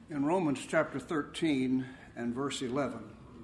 In Romans chapter 13 and verse 11,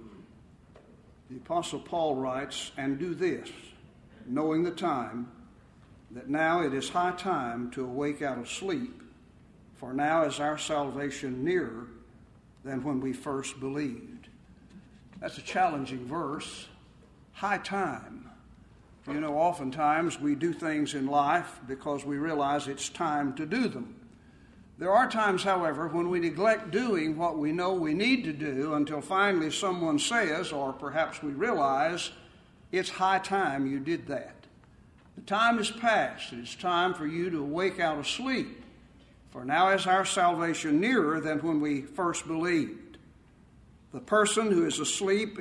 the Apostle Paul writes, "And do this, knowing the time, that now it is high time to awake out of sleep, for now is our salvation nearer than when we first believed." That's a challenging verse. High time. You know, oftentimes we do things in life because we realize it's time to do them. There are times, however, when we neglect doing what we know we need to do until finally someone says, or perhaps we realize, it's high time you did that. The time is past. It's time for you to awake out of sleep. For now is our salvation nearer than when we first believed. The person who is asleep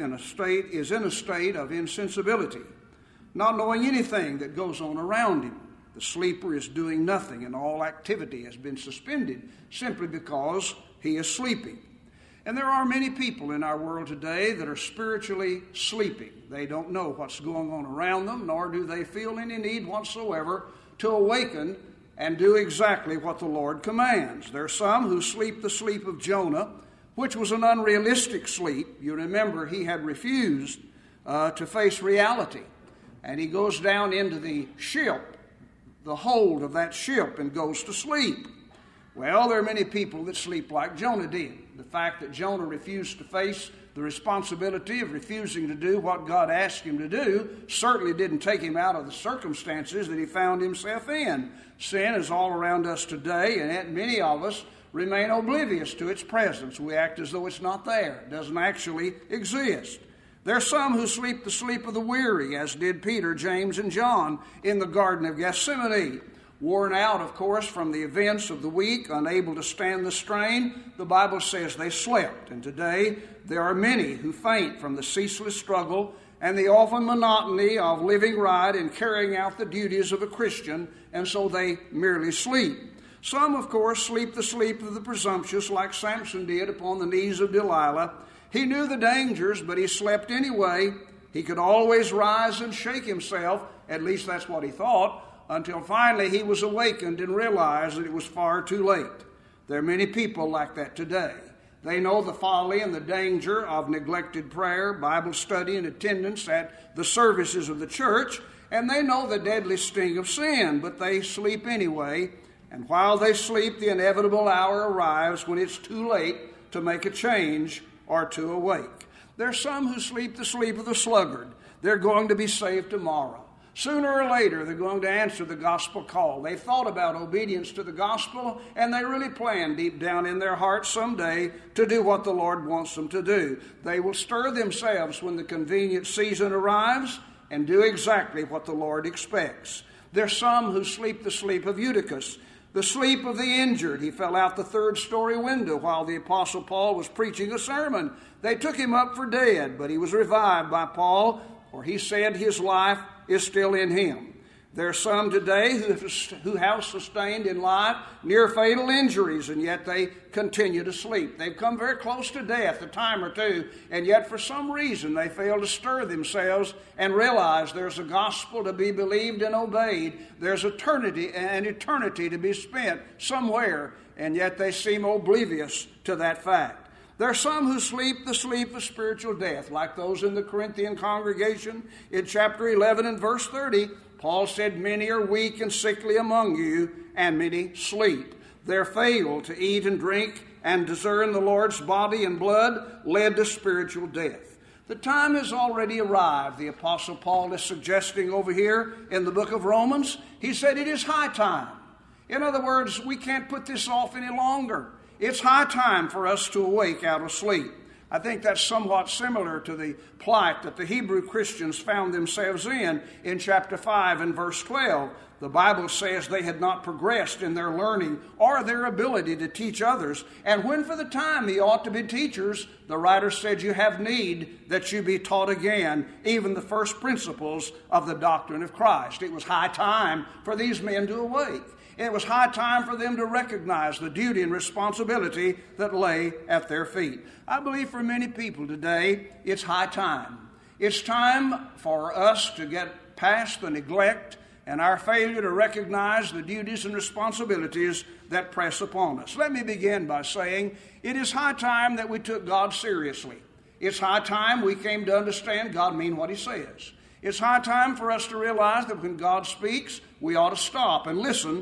is in a state of insensibility, not knowing anything that goes on around him. The sleeper is doing nothing, and all activity has been suspended simply because he is sleeping. And there are many people in our world today that are spiritually sleeping. They don't know what's going on around them, nor do they feel any need whatsoever to awaken and do exactly what the Lord commands. There are some who sleep the sleep of Jonah, which was an unrealistic sleep. You remember he had refused to face reality. And he goes down into the ship, the hold of that ship, and goes to sleep. Well, there are many people that sleep like Jonah did. The fact that Jonah refused to face the responsibility of refusing to do what God asked him to do certainly didn't take him out of the circumstances that he found himself in. Sin is all around us today, and yet many of us remain oblivious to its presence. We act as though it's not there. It doesn't actually exist. There are some who sleep the sleep of the weary, as did Peter, James, and John in the Garden of Gethsemane. Worn out, of course, from the events of the week, unable to stand the strain, the Bible says they slept. And today, there are many who faint from the ceaseless struggle and the often monotony of living right and carrying out the duties of a Christian, and so they merely sleep. Some, of course, sleep the sleep of the presumptuous, like Samson did upon the knees of Delilah. He knew the dangers, but he slept anyway. He could always rise and shake himself, at least that's what he thought, until finally he was awakened and realized that it was far too late. There are many people like that today. They know the folly and the danger of neglected prayer, Bible study, and attendance at the services of the church, and they know the deadly sting of sin, but they sleep anyway. And while they sleep, the inevitable hour arrives when it's too late to make a change or to awake. There are some who sleep the sleep of the sluggard. They're going to be saved tomorrow. Sooner or later, they're going to answer the gospel call. They've thought about obedience to the gospel, and they really plan deep down in their hearts someday to do what the Lord wants them to do. They will stir themselves when the convenient season arrives and do exactly what the Lord expects. There's some who sleep the sleep of Eutychus, the sleep of the injured. He fell out the third-story window while the Apostle Paul was preaching a sermon. They took him up for dead, but he was revived by Paul, for he said his life is still in him. There are some today who have sustained in life near fatal injuries, and yet they continue to sleep. They've come very close to death a time or two, and yet for some reason they fail to stir themselves and realize there's a gospel to be believed and obeyed. There's eternity to be spent somewhere, and yet they seem oblivious to that fact. There are some who sleep the sleep of spiritual death, like those in the Corinthian congregation. In chapter 11 and verse 30, Paul said, "Many are weak and sickly among you, and many sleep." Their fail to eat and drink and discern the Lord's body and blood led to spiritual death. The time has already arrived, the Apostle Paul is suggesting over here in the book of Romans. He said it is high time. In other words, we can't put this off any longer. It's high time for us to awake out of sleep. I think that's somewhat similar to the plight that the Hebrew Christians found themselves in chapter 5 and verse 12. The Bible says they had not progressed in their learning or their ability to teach others. And when for the time ye ought to be teachers, the writer said you have need that you be taught again, even the first principles of the doctrine of Christ. It was high time for these men to awake. It was high time for them to recognize the duty and responsibility that lay at their feet. I believe for many people today, it's high time. It's time for us to get past the neglect and our failure to recognize the duties and responsibilities that press upon us. Let me begin by saying it is high time that we took God seriously. It's high time we came to understand God mean what He says. It's high time for us to realize that when God speaks, we ought to stop and listen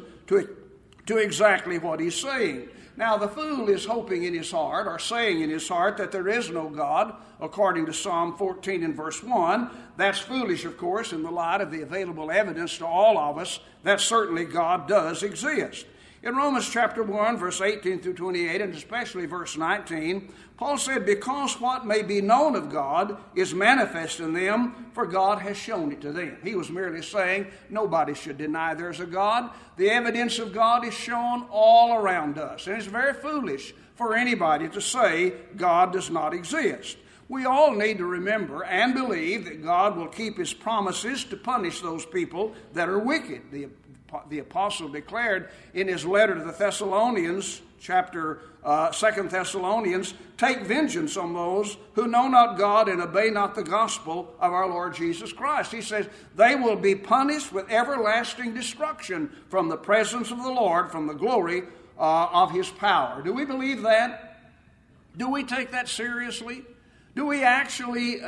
to exactly what He's saying. Now, the fool is hoping in his heart, or saying in his heart, that there is no God, according to Psalm 14 and verse 1. That's foolish, of course, in the light of the available evidence to all of us that certainly God does exist. In Romans chapter 1, verse 18 through 28, and especially verse 19, Paul said, because what may be known of God is manifest in them, for God has shown it to them. He was merely saying nobody should deny there's a God. The evidence of God is shown all around us. And it's very foolish for anybody to say God does not exist. We all need to remember and believe that God will keep His promises to punish those people that are wicked. The apostle declared in his letter to the Thessalonians, chapter 2 Thessalonians, take vengeance on those who know not God and obey not the gospel of our Lord Jesus Christ. He says they will be punished with everlasting destruction from the presence of the Lord, from the glory of His power. Do we believe that? Do we take that seriously? Do we actually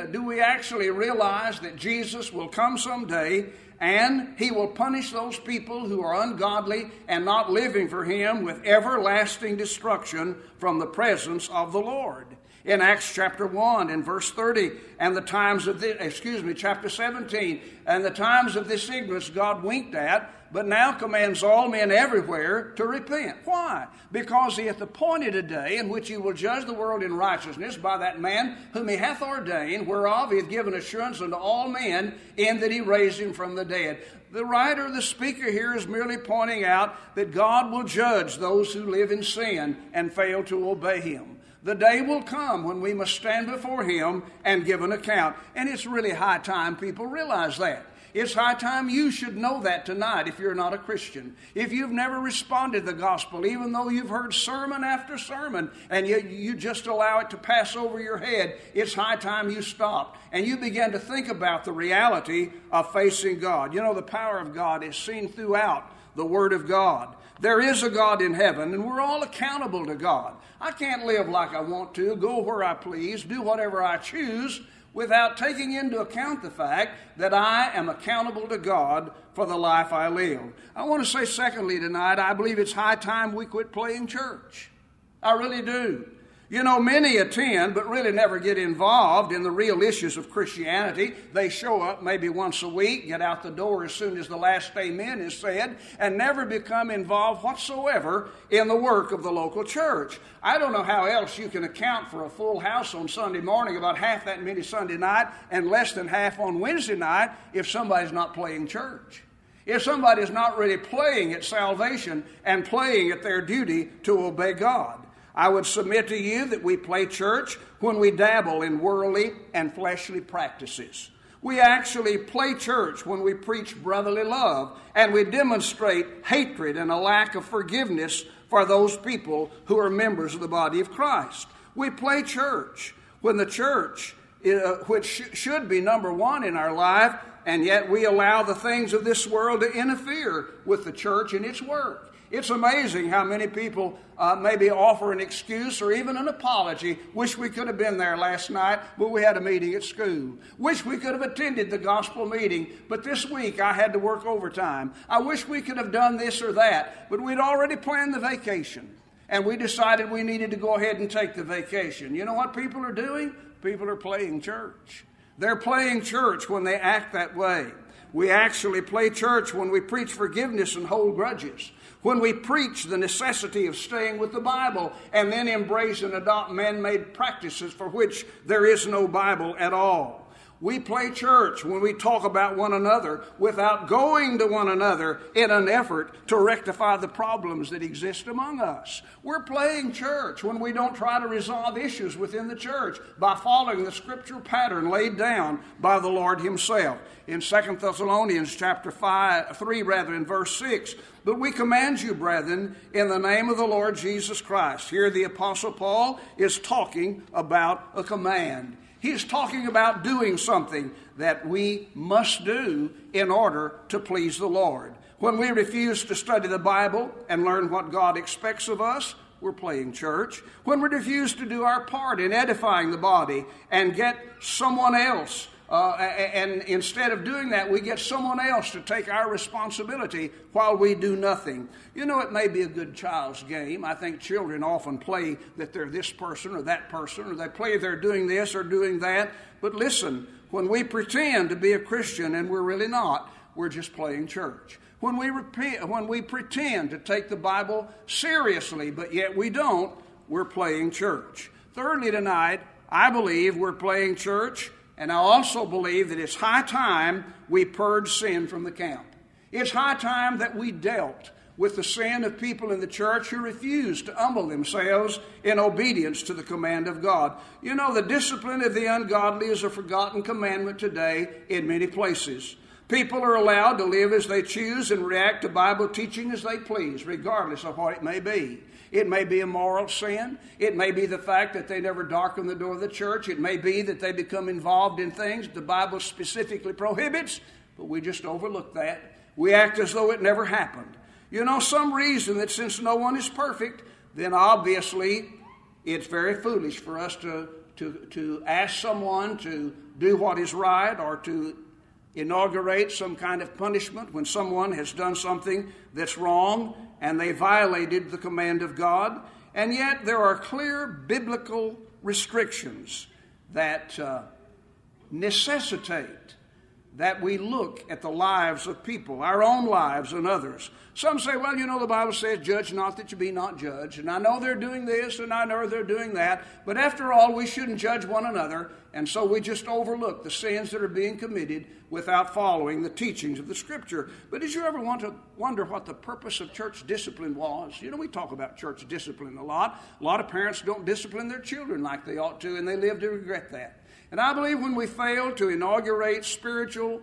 realize that Jesus will come someday and He will punish those people who are ungodly and not living for Him with everlasting destruction from the presence of the Lord? In Acts chapter 1 and verse 30, and the times of chapter 17, and the times of this ignorance God winked at, but now commands all men everywhere to repent. Why? Because He hath appointed a day in which He will judge the world in righteousness by that man whom He hath ordained, whereof He hath given assurance unto all men, in that He raised Him from the dead. The writer, the speaker here, is merely pointing out that God will judge those who live in sin and fail to obey Him. The day will come when we must stand before Him and give an account. And it's really high time people realize that. It's high time you should know that tonight if you're not a Christian. If you've never responded to the gospel, even though you've heard sermon after sermon, and yet you just allow it to pass over your head, it's high time you stop and you begin to think about the reality of facing God. You know, the power of God is seen throughout the Word of God. There is a God in heaven, and we're all accountable to God. I can't live like I want to, go where I please, do whatever I choose, without taking into account the fact that I am accountable to God for the life I live. I want to say secondly tonight, I believe it's high time we quit playing church. I really do. You know, many attend but really never get involved in the real issues of Christianity. They show up maybe once a week, get out the door as soon as the last amen is said, and never become involved whatsoever in the work of the local church. I don't know how else you can account for a full house on Sunday morning, about half that many Sunday night, and less than half on Wednesday night if somebody's not playing church. If somebody's not really playing at salvation and playing at their duty to obey God. I would submit to you that we play church when we dabble in worldly and fleshly practices. We actually play church when we preach brotherly love and we demonstrate hatred and a lack of forgiveness for those people who are members of the body of Christ. We play church when the church, which should be number one in our life, and yet we allow the things of this world to interfere with the church and its work. It's amazing how many people maybe offer an excuse or even an apology. Wish we could have been there last night, but we had a meeting at school. Wish we could have attended the gospel meeting, but this week I had to work overtime. I wish we could have done this or that, but we'd already planned the vacation, and we decided we needed to go ahead and take the vacation. You know what people are doing? People are playing church. They're playing church when they act that way. We actually play church when we preach forgiveness and hold grudges. When we preach the necessity of staying with the Bible and then embrace and adopt man-made practices for which there is no Bible at all. We play church when we talk about one another without going to one another in an effort to rectify the problems that exist among us. We're playing church when we don't try to resolve issues within the church by following the scriptural pattern laid down by the Lord Himself. In 2 Thessalonians chapter 3, in verse 6, but we command you, brethren, in the name of the Lord Jesus Christ. Here the Apostle Paul is talking about a command. He's talking about doing something that we must do in order to please the Lord. When we refuse to study the Bible and learn what God expects of us, we're playing church. When we refuse to do our part in edifying the body and get someone else, and instead of doing that, we get someone else to take our responsibility while we do nothing. You know, it may be a good child's game. I think children often play that they're this person or that person, or they play they're doing this or doing that. But listen, when we pretend to be a Christian and we're really not, we're just playing church. When we pretend to take the Bible seriously, but yet we don't, we're playing church. Thirdly tonight, I believe we're playing church, and I also believe that it's high time we purge sin from the camp. It's high time that we dealt with the sin of people in the church who refuse to humble themselves in obedience to the command of God. You know, the discipline of the ungodly is a forgotten commandment today in many places. People are allowed to live as they choose and react to Bible teaching as they please, regardless of what it may be. It may be a moral sin. It may be the fact that they never darken the door of the church. It may be that they become involved in things the Bible specifically prohibits, but we just overlook that. We act as though it never happened. You know, some reason that since no one is perfect, then obviously it's very foolish for us to ask someone to do what is right or to inaugurate some kind of punishment when someone has done something that's wrong and they violated the command of God. And yet there are clear biblical restrictions that necessitate that we look at the lives of people, our own lives and others. Some say, well, you know, the Bible says, judge not that you be not judged. And I know they're doing this and I know they're doing that. But after all, we shouldn't judge one another. And so we just overlook the sins that are being committed without following the teachings of the Scripture. But did you ever wonder what the purpose of church discipline was? You know, we talk about church discipline a lot. A lot of parents don't discipline their children like they ought to, and they live to regret that. And I believe when we fail to inaugurate spiritual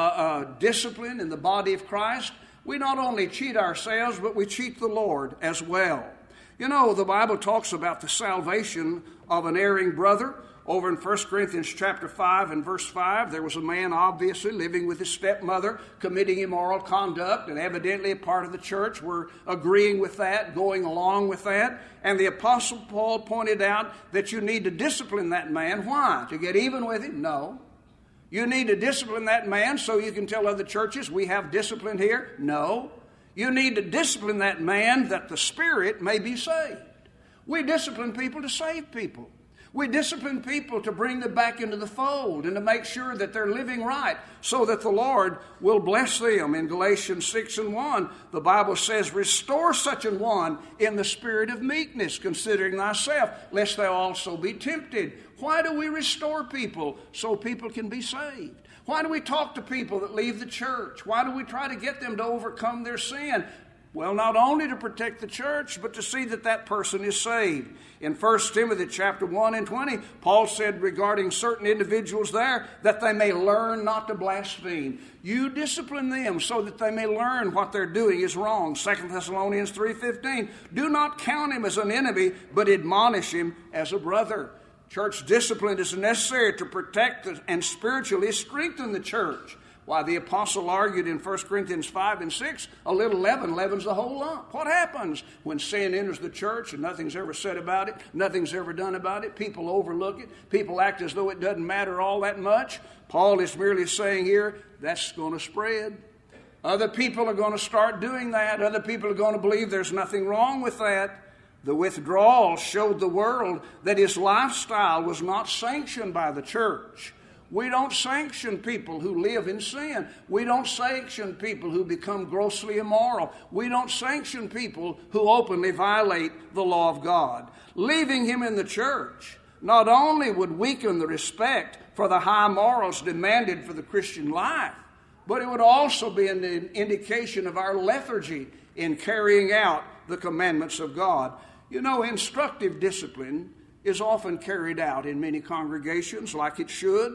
discipline in the body of Christ, we not only cheat ourselves, but we cheat the Lord as well. You know, the Bible talks about the salvation of an erring brother. Over in 1 Corinthians chapter 5 and verse 5, there was a man obviously living with his stepmother, committing immoral conduct, and evidently a part of the church were agreeing with that, going along with that. And the Apostle Paul pointed out that you need to discipline that man. Why? To get even with him? No. You need to discipline that man so you can tell other churches we have discipline here? No. You need to discipline that man that the Spirit may be saved. We discipline people to save people. We discipline people to bring them back into the fold and to make sure that they're living right so that the Lord will bless them. In Galatians 6 and 1, the Bible says, restore such an one in the spirit of meekness, considering thyself, lest thou also be tempted. Why do we restore people? So people can be saved. Why do we talk to people that leave the church? Why do we try to get them to overcome their sin? Well, not only to protect the church, but to see that that person is saved. In 1 Timothy chapter 1 and 20, Paul said regarding certain individuals there that they may learn not to blaspheme. You discipline them so that they may learn what they're doing is wrong. 2 Thessalonians 3:15, do not count him as an enemy, but admonish him as a brother. Church discipline is necessary to protect and spiritually strengthen the church. Why, the apostle argued in 1 Corinthians 5 and 6, a little leaven leavens the whole lump. What happens when sin enters the church and nothing's ever said about it, nothing's ever done about it, people overlook it, people act as though it doesn't matter all that much? Paul is merely saying here, that's going to spread. Other people are going to start doing that. Other people are going to believe there's nothing wrong with that. The withdrawal showed the world that his lifestyle was not sanctioned by the church. We don't sanction people who live in sin. We don't sanction people who become grossly immoral. We don't sanction people who openly violate the law of God. Leaving him in the church not only would weaken the respect for the high morals demanded for the Christian life, but it would also be an indication of our lethargy in carrying out the commandments of God. You know, instructive discipline is often carried out in many congregations like it should.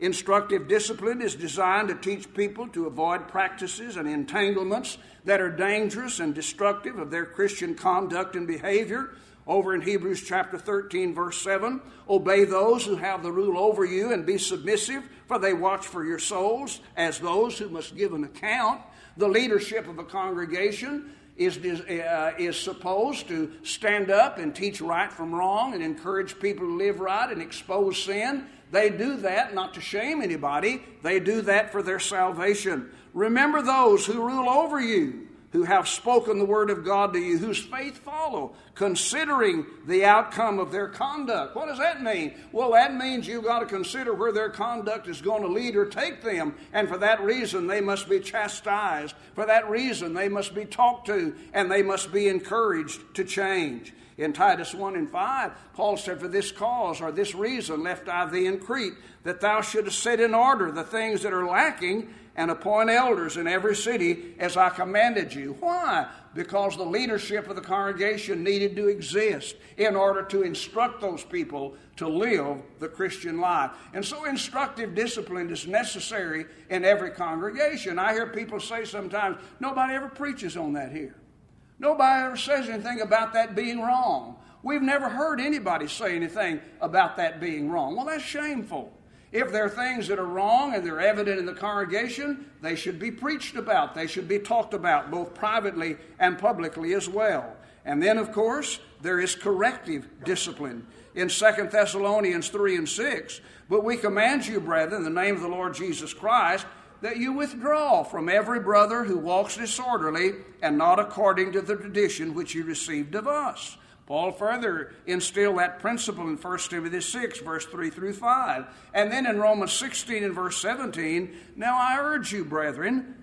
Instructive discipline is designed to teach people to avoid practices and entanglements that are dangerous and destructive of their Christian conduct and behavior. Over in Hebrews chapter 13, verse 7, obey those who have the rule over you and be submissive, for they watch for your souls as those who must give an account. The leadership of a congregation is supposed to stand up and teach right from wrong and encourage people to live right and expose sin. They do that not to shame anybody. They do that for their salvation. Remember those who rule over you, who have spoken the word of God to you, whose faith follow, considering the outcome of their conduct. What does that mean? Well, that means you've got to consider where their conduct is going to lead or take them. And for that reason, they must be chastised. For that reason, they must be talked to, and they must be encouraged to change. In Titus 1 and 5, Paul said, for this cause or this reason left I thee in Crete, that thou shouldest set in order the things that are lacking, and appoint elders in every city as I commanded you. Why? Because the leadership of the congregation needed to exist in order to instruct those people to live the Christian life. And so instructive discipline is necessary in every congregation. I hear people say sometimes, nobody ever preaches on that here. Nobody ever says anything about that being wrong. We've never heard anybody say anything about that being wrong. Well, that's shameful. If there are things that are wrong and they're evident in the congregation, they should be preached about. They should be talked about, both privately and publicly as well. And then, of course, there is corrective discipline. In 2 Thessalonians 3 and 6, but we command you, brethren, in the name of the Lord Jesus Christ, that you withdraw from every brother who walks disorderly and not according to the tradition which you received of us. Paul further instilled that principle in 1 Timothy 6, verse 3 through 5. And then in Romans 16 and verse 17, now I urge you, brethren,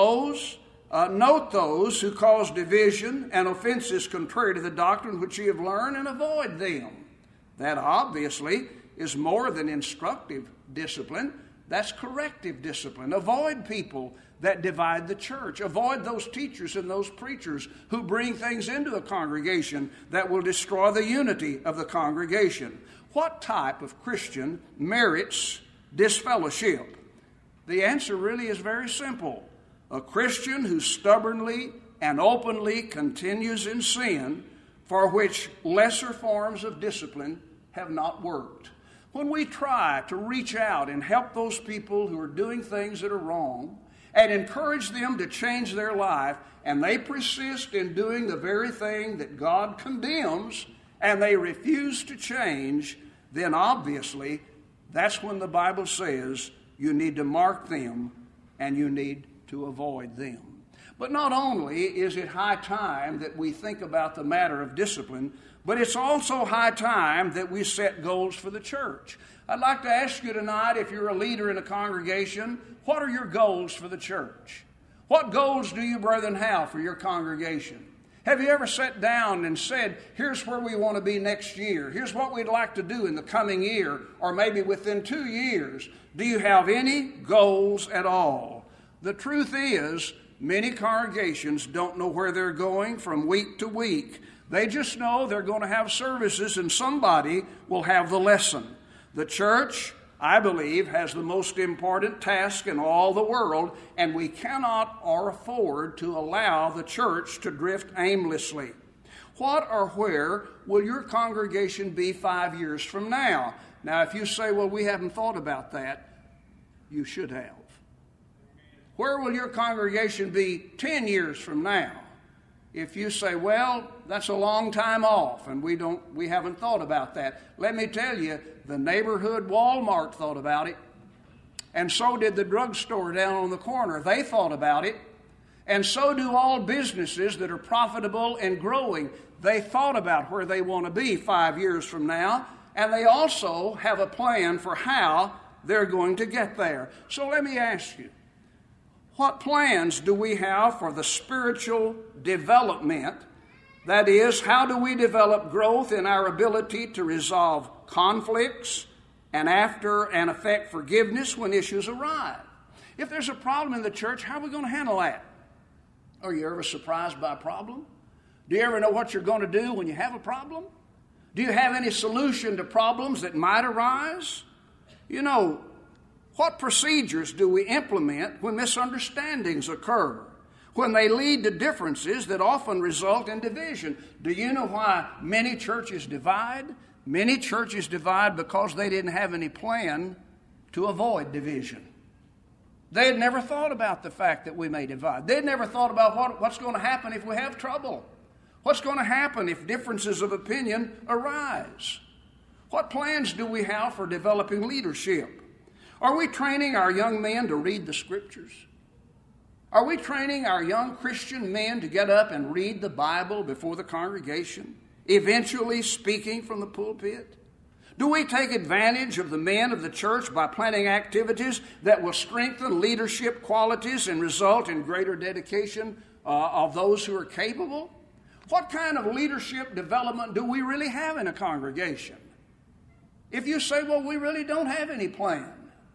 note those who cause division and offenses contrary to the doctrine which ye have learned, and avoid them. That obviously is more than instructive discipline. That's corrective discipline. Avoid people that divide the church. Avoid those teachers and those preachers who bring things into the congregation that will destroy the unity of the congregation. What type of Christian merits disfellowship? The answer really is very simple. A Christian who stubbornly and openly continues in sin, for which lesser forms of discipline have not worked. When we try to reach out and help those people who are doing things that are wrong and encourage them to change their life, and they persist in doing the very thing that God condemns, and they refuse to change, then obviously that's when the Bible says you need to mark them and you need to avoid them. But not only is it high time that we think about the matter of discipline, but it's also high time that we set goals for the church. I'd like to ask you tonight, if you're a leader in a congregation, what are your goals for the church? What goals do you, brethren, have for your congregation? Have you ever sat down and said, here's where we want to be next year. Here's what we'd like to do in the coming year, or maybe within 2 years. Do you have any goals at all? The truth is, many congregations don't know where they're going from week to week. They just know they're going to have services and somebody will have the lesson. The church, I believe, has the most important task in all the world, and we cannot or afford to allow the church to drift aimlessly. What or where will your congregation be 5 years from now? Now, if you say, well, we haven't thought about that, you should have. Where will your congregation be 10 years from now? If you say, well, that's a long time off and we haven't thought about that. Let me tell you, the neighborhood Walmart thought about it. And so did the drugstore down on the corner. They thought about it. And so do all businesses that are profitable and growing. They thought about where they want to be 5 years from now. And they also have a plan for how they're going to get there. So let me ask you, what plans do we have for the spiritual development? That is, how do we develop growth in our ability to resolve conflicts and effect forgiveness when issues arise? If there's a problem in the church, how are we going to handle that? Are you ever surprised by a problem? Do you ever know what you're going to do when you have a problem? Do you have any solution to problems that might arise? You know, What procedures do we implement when misunderstandings occur, when they lead to differences that often result in division? Do you know why many churches divide? Many churches divide because they didn't have any plan to avoid division. They had never thought about the fact that we may divide. They had never thought about what's going to happen if we have trouble. What's going to happen if differences of opinion arise? What plans do we have for developing leadership? Are we training our young men to read the Scriptures? Are we training our young Christian men to get up and read the Bible before the congregation, eventually speaking from the pulpit? Do we take advantage of the men of the church by planning activities that will strengthen leadership qualities and result in greater dedication of those who are capable? What kind of leadership development do we really have in a congregation? If you say, well, we really don't have any plan,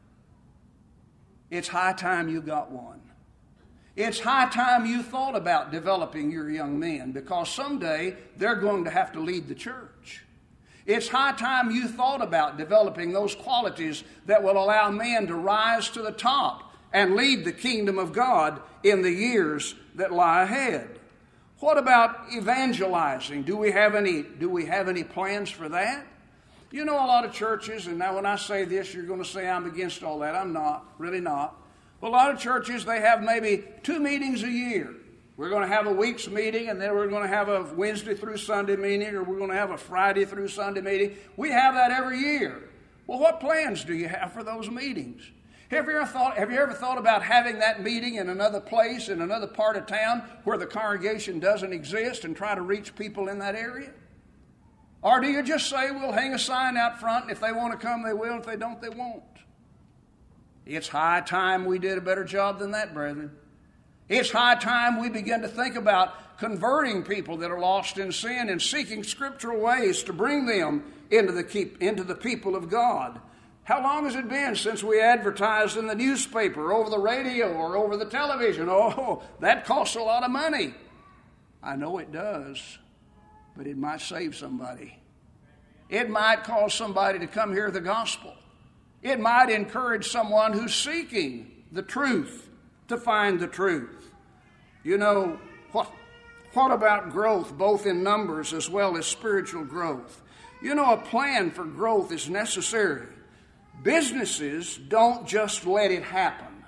it's high time you got one. It's high time you thought about developing your young men, because someday they're going to have to lead the church. It's high time you thought about developing those qualities that will allow men to rise to the top and lead the kingdom of God in the years that lie ahead. What about evangelizing? Do we have any plans for that? You know, a lot of churches, and now when I say this, you're going to say I'm against all that. I'm not, really not. But a lot of churches, they have maybe 2 meetings a year. We're going to have a week's meeting, and then we're going to have a Wednesday through Sunday meeting, or we're going to have a Friday through Sunday meeting. We have that every year. Well, what plans do you have for those meetings? Have you ever thought about having that meeting in another place, in another part of town where the congregation doesn't exist, and try to reach people in that area? Or do you just say, we'll hang a sign out front, and if they want to come, they will, if they don't, they won't? It's high time we did a better job than that, brethren. It's high time we begin to think about converting people that are lost in sin and seeking scriptural ways to bring them into the people of God. How long has it been since we advertised in the newspaper, over the radio, or over the television? Oh, that costs a lot of money. I know it does, but it might save somebody. It might cause somebody to come hear the gospel. It might encourage someone who's seeking the truth to find the truth. You know, what about growth, both in numbers as well as spiritual growth? You know, a plan for growth is necessary. Businesses don't just let it happen.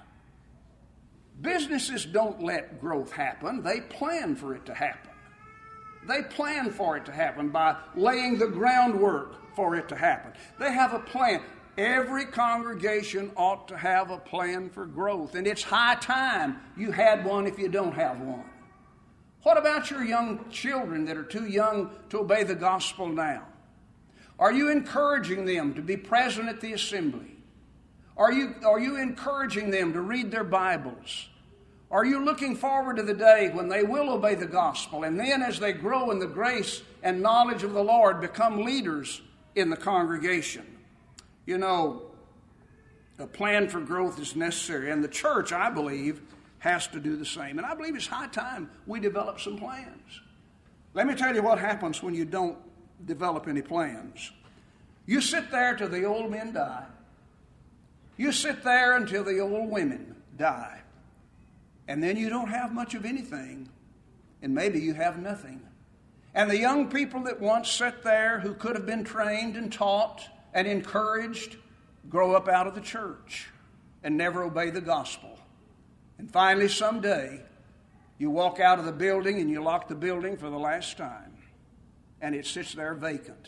Businesses don't let growth happen. They plan for it to happen. They plan for it to happen by laying the groundwork for it to happen. They have a plan. Every congregation ought to have a plan for growth, and it's high time you had one if you don't have one. What about your young children that are too young to obey the gospel now? Are you encouraging them to be present at the assembly? Are you encouraging them to read their Bibles? Are you looking forward to the day when they will obey the gospel, and then as they grow in the grace and knowledge of the Lord, become leaders in the congregation? You know, a plan for growth is necessary, and the church, I believe, has to do the same. And I believe it's high time we develop some plans. Let me tell you what happens when you don't develop any plans. You sit there till the old men die. You sit there until the old women die. And then you don't have much of anything, and maybe you have nothing. And the young people that once sat there, who could have been trained and taught and encouraged, grow up out of the church and never obey the gospel. And finally, someday, you walk out of the building and you lock the building for the last time, and it sits there vacant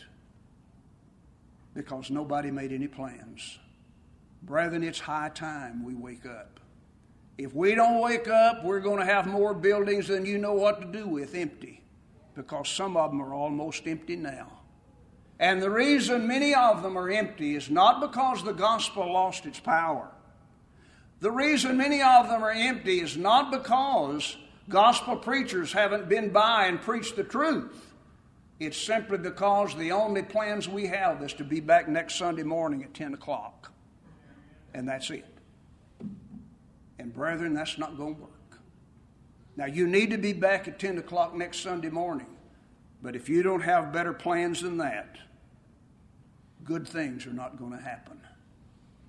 because nobody made any plans. Brethren, it's high time we wake up. If we don't wake up, we're going to have more buildings than you know what to do with empty, because some of them are almost empty now. And the reason many of them are empty is not because the gospel lost its power. The reason many of them are empty is not because gospel preachers haven't been by and preached the truth. It's simply because the only plans we have is to be back next Sunday morning at 10 o'clock. And that's it. And brethren, that's not going to work. Now, you need to be back at 10 o'clock next Sunday morning. But if you don't have better plans than that, good things are not going to happen.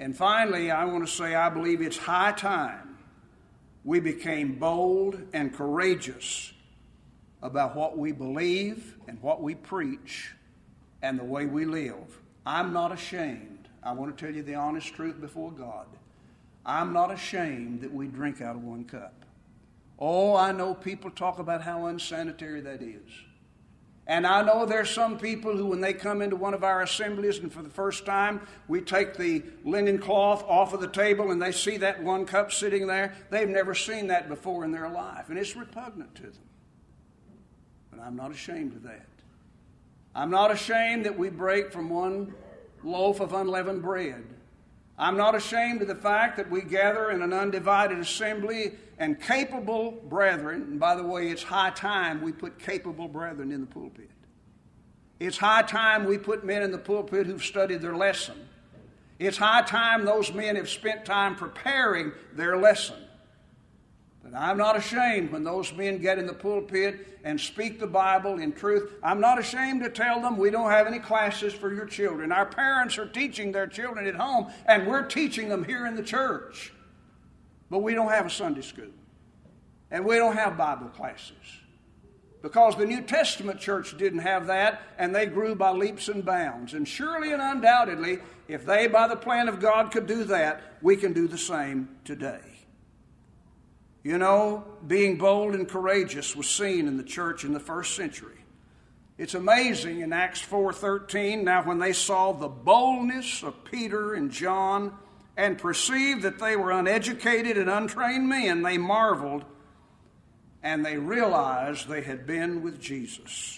And finally, I want to say I believe it's high time we became bold and courageous about what we believe and what we preach and the way we live. I'm not ashamed. I want to tell you the honest truth before God. I'm not ashamed that we drink out of one cup. Oh, I know people talk about how unsanitary that is. And I know there's some people who, when they come into one of our assemblies and for the first time we take the linen cloth off of the table and they see that one cup sitting there, they've never seen that before in their life. And it's repugnant to them. But I'm not ashamed of that. I'm not ashamed that we break from one loaf of unleavened bread. I'm not ashamed of the fact that we gather in an undivided assembly and capable brethren, and by the way, it's high time we put capable brethren in the pulpit. It's high time we put men in the pulpit who've studied their lesson. It's high time those men have spent time preparing their lesson. But I'm not ashamed when those men get in the pulpit and speak the Bible in truth. I'm not ashamed to tell them we don't have any classes for your children. Our parents are teaching their children at home, and we're teaching them here in the church. But we don't have a Sunday school. And we don't have Bible classes. Because the New Testament church didn't have that, and they grew by leaps and bounds. And surely and undoubtedly, if they, by the plan of God, could do that, we can do the same today. You know, being bold and courageous was seen in the church in the first century. It's amazing in Acts 4:13, now when they saw the boldness of Peter and John and perceived that they were uneducated and untrained men, they marveled and they realized they had been with Jesus.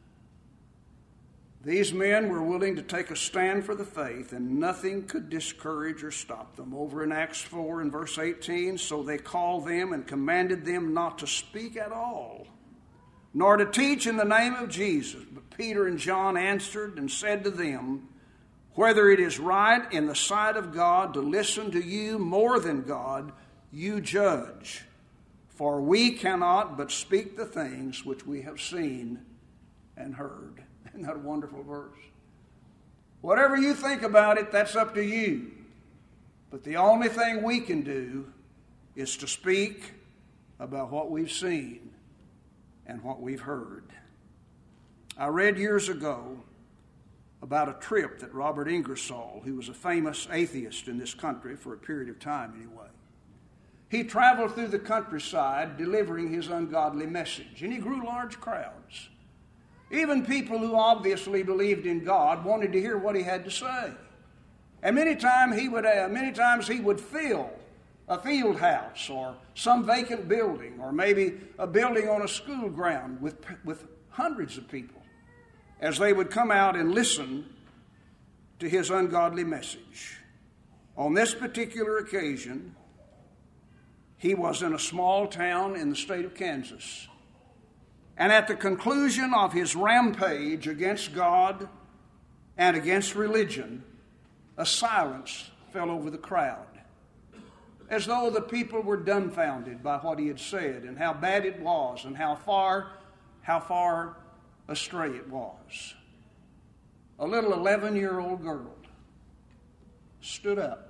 These men were willing to take a stand for the faith, and nothing could discourage or stop them. Over in Acts 4 and verse 18, so they called them and commanded them not to speak at all, nor to teach in the name of Jesus. But Peter and John answered and said to them, whether it is right in the sight of God to listen to you more than God, you judge. For we cannot but speak the things which we have seen and heard. Isn't that a wonderful verse? Whatever you think about it, that's up to you. But the only thing we can do is to speak about what we've seen and what we've heard. I read years ago about a trip that Robert Ingersoll, who was a famous atheist in this country for a period of time anyway, he traveled through the countryside delivering his ungodly message, and he grew large crowds. Even people who obviously believed in God wanted to hear what he had to say. And many times he would fill a field house or some vacant building or maybe a building on a school ground with hundreds of people as they would come out and listen to his ungodly message. On this particular occasion, he was in a small town in the state of Kansas. And at the conclusion of his rampage against God and against religion, a silence fell over the crowd, as though the people were dumbfounded by what he had said and how bad it was and how far astray it was. A little 11-year-old girl stood up,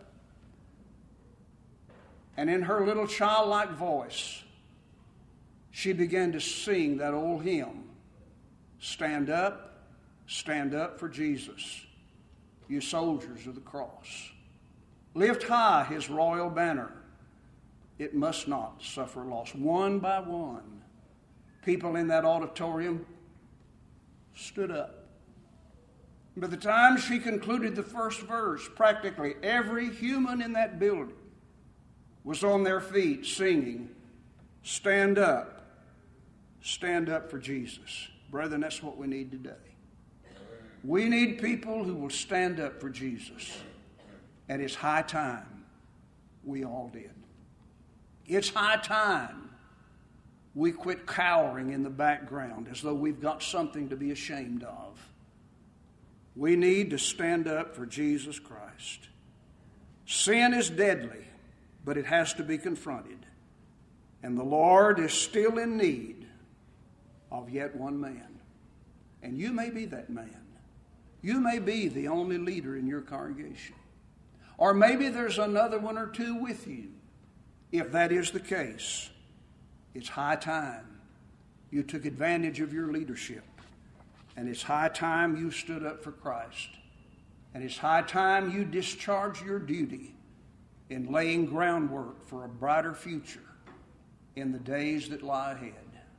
and in her little childlike voice, she began to sing that old hymn, stand up for Jesus, you soldiers of the cross. Lift high his royal banner, it must not suffer loss. One by one, people in that auditorium stood up. By the time she concluded the first verse, practically every human in that building was on their feet singing, stand up for Jesus. Brethren, that's what we need today. We need people who will stand up for Jesus. And it's high time we all did. It's high time we quit cowering in the background as though we've got something to be ashamed of. We need to stand up for Jesus Christ. Sin is deadly, but it has to be confronted. And the Lord is still in need of yet one man. And you may be that man. You may be the only leader in your congregation. Or maybe there's another one or two with you. If that is the case, it's high time you took advantage of your leadership. And it's high time you stood up for Christ. And it's high time you discharge your duty in laying groundwork for a brighter future in the days that lie ahead.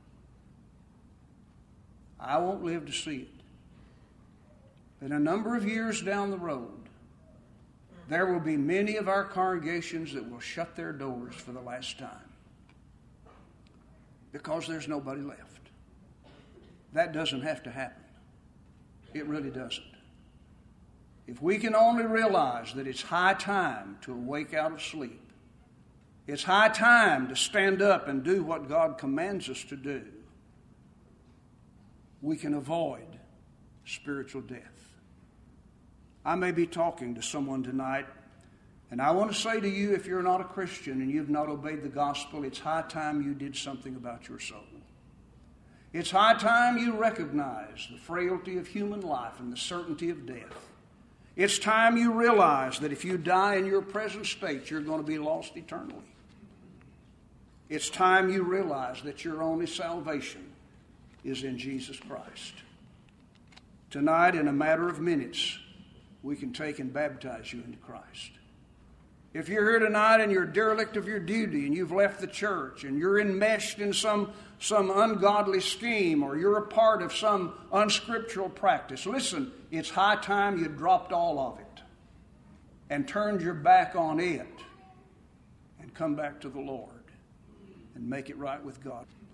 I won't live to see it. But a number of years down the road, there will be many of our congregations that will shut their doors for the last time because there's nobody left. That doesn't have to happen. It really doesn't. If we can only realize that it's high time to awake out of sleep, it's high time to stand up and do what God commands us to do, we can avoid spiritual death. I may be talking to someone tonight, and I want to say to you, if you're not a Christian and you've not obeyed the gospel, it's high time you did something about your soul. It's high time you recognize the frailty of human life and the certainty of death. It's time you realize that if you die in your present state, you're going to be lost eternally. It's time you realize that your only salvation is in Jesus Christ. Tonight, in a matter of minutes, we can take and baptize you into Christ. If you're here tonight and you're derelict of your duty and you've left the church and you're enmeshed in some ungodly scheme or you're a part of some unscriptural practice, listen, it's high time you dropped all of it and turned your back on it and come back to the Lord and make it right with God.